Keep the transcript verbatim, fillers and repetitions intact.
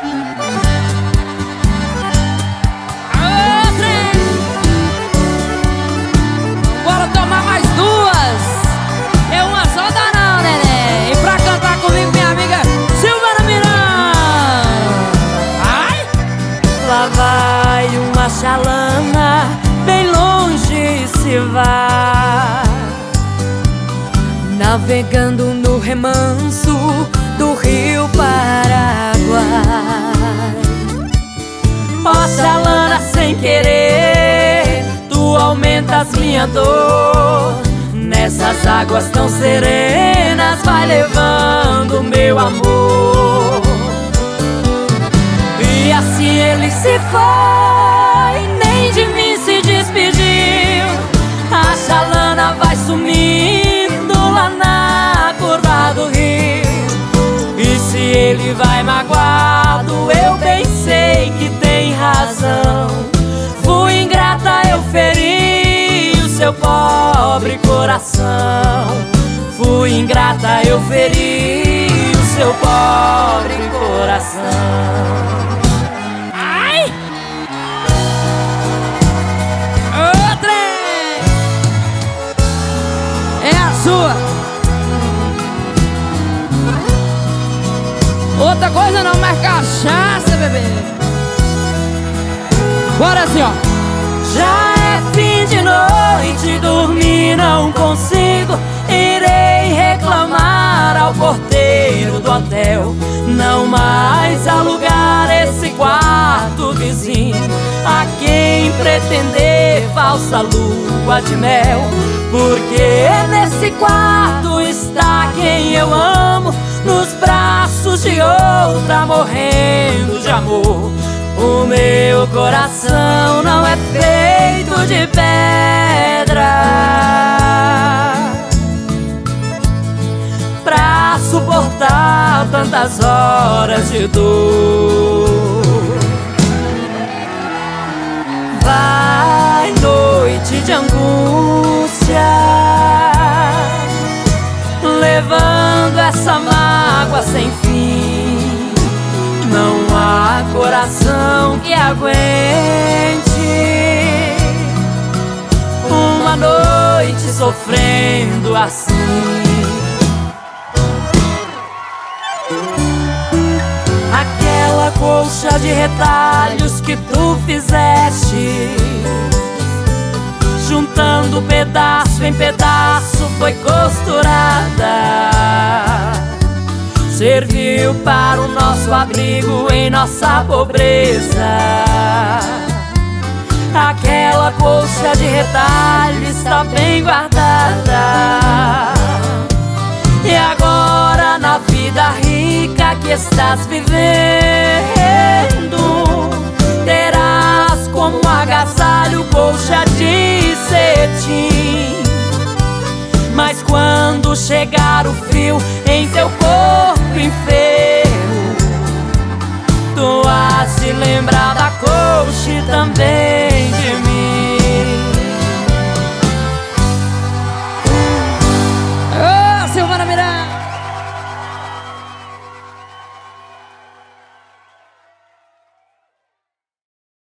Bora tomar mais duas. É uma só dá não, neném. E pra cantar comigo, minha amiga Silvana Miranda. Ai! Lá vai uma chalana, bem longe se vai, navegando no remanso do rio Paraguai. Ó chalana, sem querer, tu aumentas minha dor. Nessas águas tão serenas, vai levando meu amor. E assim ele se foi, nem de mim se despediu. A chalana vai sumindo lá na curva do rio. E se ele vai magoado, eu bem sei que tem razão. Fui ingrata, eu feri o seu pobre coração. Fui ingrata, eu feri o seu pobre coração. Sua. Outra coisa não, mais cachaça, bebê. Bora assim, ó. Já é fim de noite, dormir não consigo. Irei reclamar ao porteiro do hotel. Não mais alugar esse quarto vizinho a quem pretender falsa lua de mel. Porque nesse quarto está quem eu amo, nos braços de outra morrendo de amor. O meu coração não é feito de pedra pra suportar tantas horas de dor. Vai noite de angústia, levando essa mágoa sem fim. Não há coração que aguente uma noite sofrendo assim. Aquela colcha de retalhos que tu fizeste, juntando pedaço em pedaço, foi costurada. Serviu para o nosso abrigo em nossa pobreza. Aquela colcha de retalho está bem guardada. E agora na vida rica que estás vivendo, terás como agasalho colcha de cetim. Mas quando chegar o frio em teu corpo enfermo, tu has de lembrar da colcha também.